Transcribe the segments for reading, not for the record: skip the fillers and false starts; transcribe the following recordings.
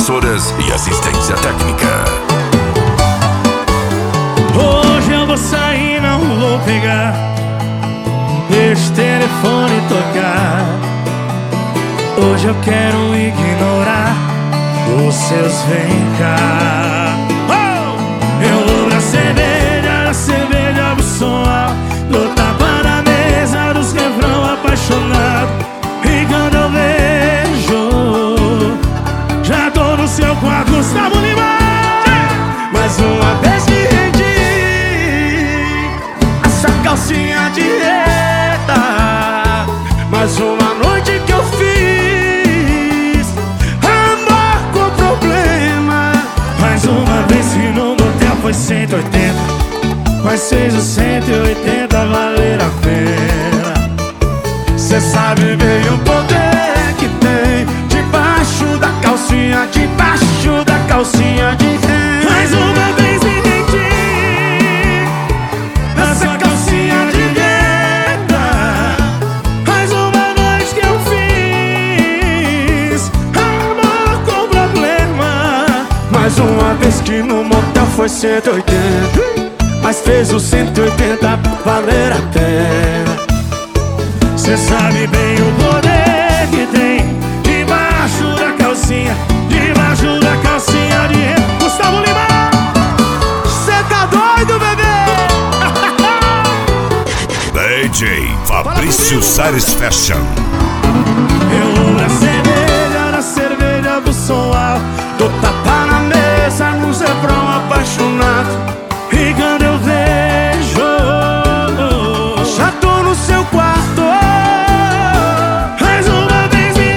impressoras e assistência técnica. Hoje eu vou sair, não vou pegar esse telefone tocar. Hoje eu quero ignorar os seus vem cá. Eu vou na cerveja do som alto, do tapa na mesa, dos refrão apaixonado. E quando eu vejo, já tô no seu quarto, Gustavo Lima. Mais uma vez que rendi a sua calcinha de reta. Mais uma noite que eu fiz amor com problema. Mais uma vez que no motel foi 180, mas fez os 180 valer a pena. Cê sabe bem o poder que tem debaixo da calcinha, debaixo da calcinha de renda. Mais uma vez me rendi nessa calcinha de renda. Mais uma noite que eu fiz amor com problema. Mais uma vez que no motel foi 180, mas fez os 180 valer a pena. Cê sabe bem o poder que tem debaixo da calcinha, debaixo da calcinha de renda. Gustavo Lima! Cê tá doido, bebê? DJ Fabrício Satisfaction. Eu vou na cerveja do som alto, do tapa na mesa, no refrão apaixonado. E quando eu vejo, já tô no seu quarto. Mais uma vez me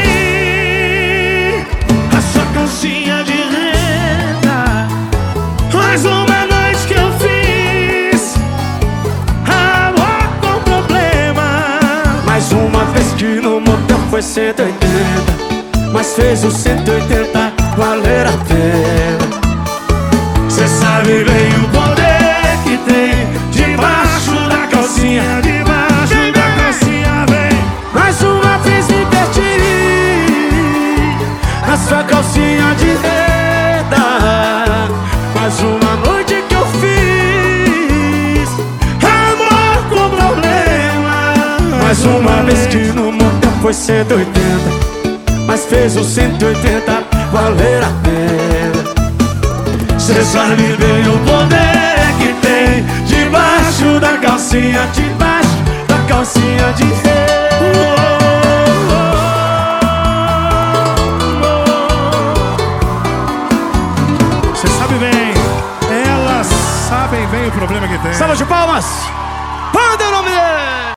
rendi a sua calcinha de renda. Mais uma noite que eu fiz amor com problema. Mais uma vez que no motel foi 180, mas fez os 180 valer a pena. Cê sabe bem o poder que tem debaixo da calcinha, debaixo da calcinha, vem. Mais uma vez me perdi na sua calcinha de renda. Mais uma noite que eu fiz amor com problema. Mais uma vez que no motel foi 180, mas fez os 180 valer a pena. Cê sabe bem o poder que tem debaixo da calcinha, debaixo da calcinha de renda. Cê sabe bem, elas sabem bem o problema que tem. Salva de palmas! Manda o nome dele!